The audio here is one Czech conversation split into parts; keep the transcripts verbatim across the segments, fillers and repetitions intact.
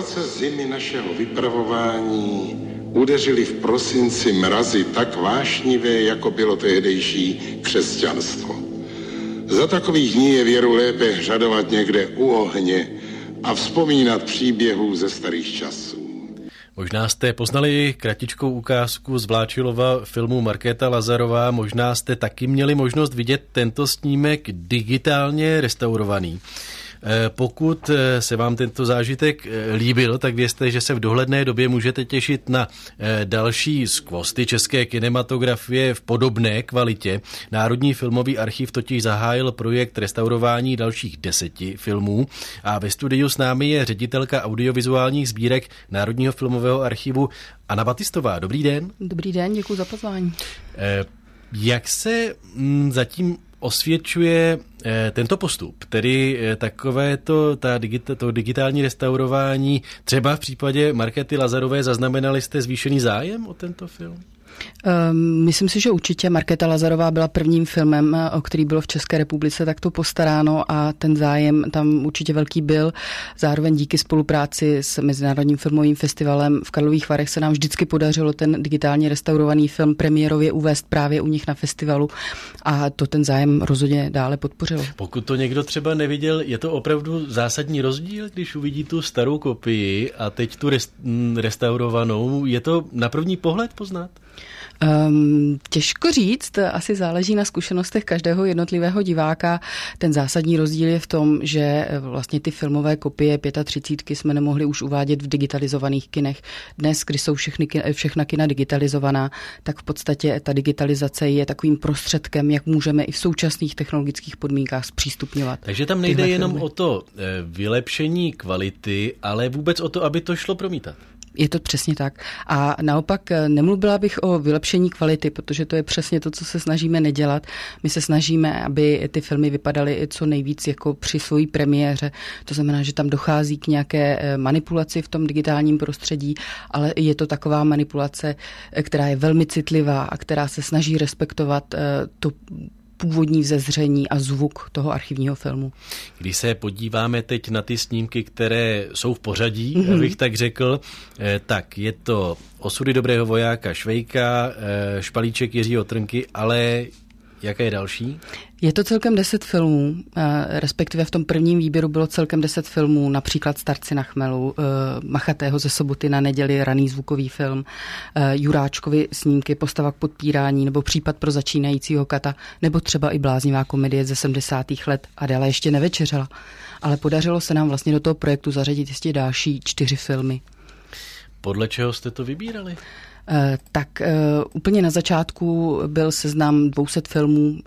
proces zimy našeho vypravování udeřili v prosinci mrazy tak vášnivé, jako bylo tehdejší křesťanstvo. Za takových dní je věru lépe hřadovat někde u ohně a vzpomínat příběhů ze starých časů. Možná jste poznali kratičkou ukázku z Vláčilova filmu Markéta Lazarová, možná jste taky měli možnost vidět tento snímek digitálně restaurovaný. Pokud se vám tento zážitek líbil, tak vězte, že se v dohledné době můžete těšit na další skvosty české kinematografie v podobné kvalitě. Národní filmový archiv totiž zahájil projekt restaurování dalších deseti filmů a ve studiu s námi je ředitelka audiovizuálních sbírek Národního filmového archivu Anna Batistová. Dobrý den. Dobrý den, děkuji za pozvání. Jak se zatím osvědčuje tento postup, tedy takové to, ta digita, to digitální restaurování, třeba v případě Markéty Lazarové zaznamenali jste zvýšený zájem o tento film? Um, myslím si, že určitě Markéta Lazarová byla prvním filmem, o který bylo v České republice takto postaráno a ten zájem tam určitě velký byl. Zároveň díky spolupráci s Mezinárodním filmovým festivalem v Karlových Varech se nám vždycky podařilo ten digitálně restaurovaný film premiérově uvést právě u nich na festivalu a to ten zájem rozhodně dále podpořilo. Pokud to někdo třeba neviděl, je to opravdu zásadní rozdíl, když uvidí tu starou kopii a teď tu restaurovanou, je to na první pohled poznat? Um, těžko říct, asi záleží na zkušenostech každého jednotlivého diváka. Ten zásadní rozdíl je v tom, že vlastně ty filmové kopie třicítky jsme nemohli už uvádět v digitalizovaných kinech. Dnes, kdy jsou všechny, všechna kina digitalizovaná, tak v podstatě ta digitalizace je takovým prostředkem, jak můžeme i v současných technologických podmínkách zpřístupňovat. Takže tam nejde jenom filmy. O to vylepšení kvality, ale vůbec o to, aby to šlo promítat. Je to přesně tak. A naopak nemluvila bych o vylepšení kvality, protože to je přesně to, co se snažíme nedělat. My se snažíme, aby ty filmy vypadaly co nejvíc jako při své premiéře. To znamená, že tam dochází k nějaké manipulaci v tom digitálním prostředí, ale je to taková manipulace, která je velmi citlivá a která se snaží respektovat to původní vzezření a zvuk toho archivního filmu. Když se podíváme teď na ty snímky, které jsou v pořadí, mm-hmm. abych tak řekl, tak je to Osudy dobrého vojáka Švejka, Špalíček Jiřího Trnky, ale jaké je další? Je to celkem deset filmů, respektive v tom prvním výběru bylo celkem deset filmů, například Starci na chmelu, Machatého ze soboty na neděli, raný zvukový film, Juráčkovy snímky, Postava k podpírání, nebo Případ pro začínajícího kata, nebo třeba i bláznivá komedie ze sedmdesátých let a déle ještě nevečeřela. Ale podařilo se nám vlastně do toho projektu zařadit ještě další čtyři filmy. Podle čeho jste to vybírali? Tak úplně na začátku byl seznam dvě stě filmů,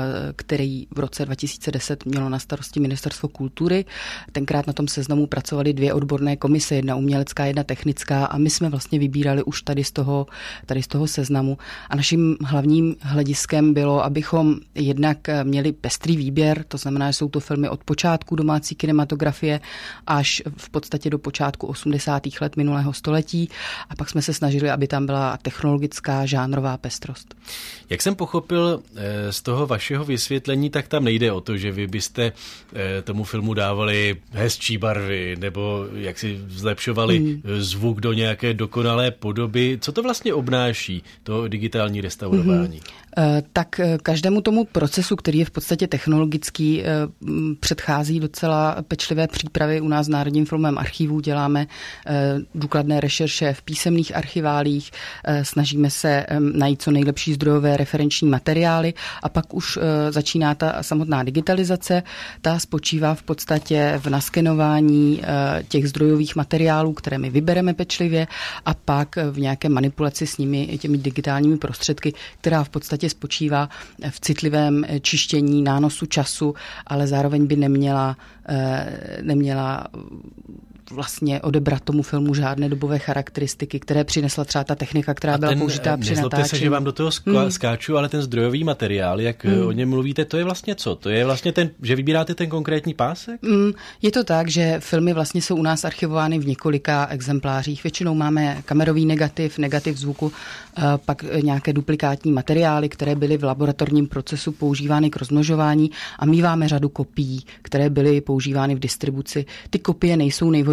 který v roce dva tisíce deset mělo na starosti Ministerstvo kultury. Tenkrát na tom seznamu pracovaly dvě odborné komise, jedna umělecká, jedna technická a my jsme vlastně vybírali už tady z toho, tady z toho seznamu. A naším hlavním hlediskem bylo, abychom jednak měli pestrý výběr, to znamená, že jsou to filmy od počátku domácí kinematografie až v podstatě do počátku osmdesátých let minulého století a pak jsme se snažili, aby tam byla technologická žánrová pestrost. Jak jsem pochopil z toho vašeho vysvětlení, tak tam nejde o to, že vy byste tomu filmu dávali hezčí barvy nebo jak si zlepšovali hmm. zvuk do nějaké dokonalé podoby. Co to vlastně obnáší, to digitální restaurování? Hmm. Tak každému tomu procesu, který je v podstatě technologický, předchází docela pečlivé přípravy. U nás v Národním filmovém archivu děláme důkladné rešerše v písemných archiválích, snažíme se najít co nejlepší zdrojové referenční materiály a pak už začíná ta samotná digitalizace. Ta spočívá v podstatě v naskenování těch zdrojových materiálů, které my vybereme pečlivě a pak v nějaké manipulaci s nimi, těmi digitálními prostředky, která v podstatě spočívá v citlivém čištění, nánosu času, ale zároveň by neměla, neměla vlastně odebrat tomu filmu žádné dobové charakteristiky, které přinesla třeba ta technika, která byla použitá při natáčení. Nezlobte se, že vám do toho ská- skáču, ale ten zdrojový materiál, jak hmm. o něm mluvíte, to je vlastně co? To je vlastně ten, že vybíráte ten konkrétní pásek? Hmm, je to tak, že filmy vlastně jsou u nás archivovány v několika exemplářích. Většinou máme kamerový negativ, negativ zvuku, pak nějaké duplikátní materiály, které byly v laboratorním procesu používány k rozmnožování a míváme řadu kopií, které byly používány v distribuci. Ty kopie nejsou nejvhodnější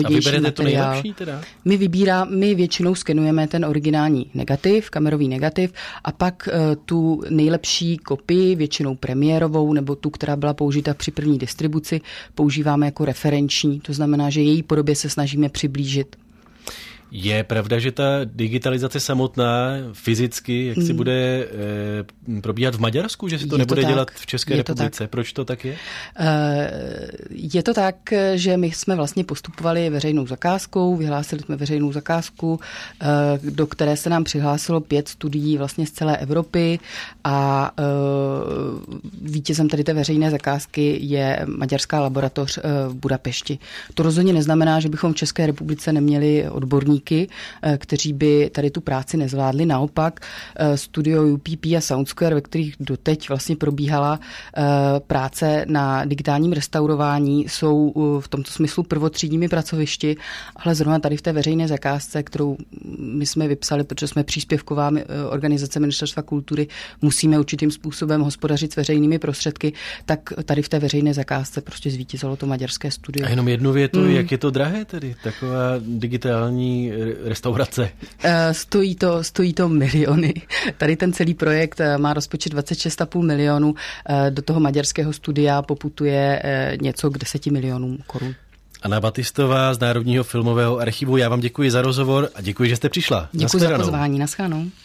nejvhodnější materiál. A vyberete materiál. to nejlepší teda? My vybírá, my většinou skenujeme ten originální negativ, kamerový negativ a pak uh, tu nejlepší kopii, většinou premiérovou nebo tu, která byla použita při první distribuci, používáme jako referenční. To znamená, že její podobě se snažíme přiblížit. Je pravda, že ta digitalizace samotná fyzicky, jak si bude e, probíhat v Maďarsku, že se to je nebude to dělat v České republice? Proč to tak je? Je to tak, že my jsme vlastně postupovali veřejnou zakázkou, vyhlásili jsme veřejnou zakázku, do které se nám přihlásilo pět studií vlastně z celé Evropy a vítězem tady té veřejné zakázky je maďarská laboratoř v Budapešti. To rozhodně neznamená, že bychom v České republice neměli odborníky, kteří by tady tu práci nezvládli. Naopak studio U P P a Soundsquare, ve kterých doteď vlastně probíhala práce na digitálním restaurování, jsou v tomto smyslu prvotřídními pracovišti, ale zrovna tady v té veřejné zakázce, kterou my jsme vypsali, protože jsme příspěvková organizace Ministerstva kultury, musíme určitým způsobem hospodařit s veřejnými prostředky, tak tady v té veřejné zakázce prostě zvítězilo to maďarské studio. A jenom jednu větu, hmm. jak je to drahé tedy, taková digitální restaurace? Stojí to, stojí to miliony. Tady ten celý projekt má rozpočet dvacet šest celá pět milionů. Do toho maďarského studia poputuje něco k deseti milionům korun. Anna Batistová z Národního filmového archivu, já vám děkuji za rozhovor a děkuji, že jste přišla. Děkuji za pozvání. Naschledanou.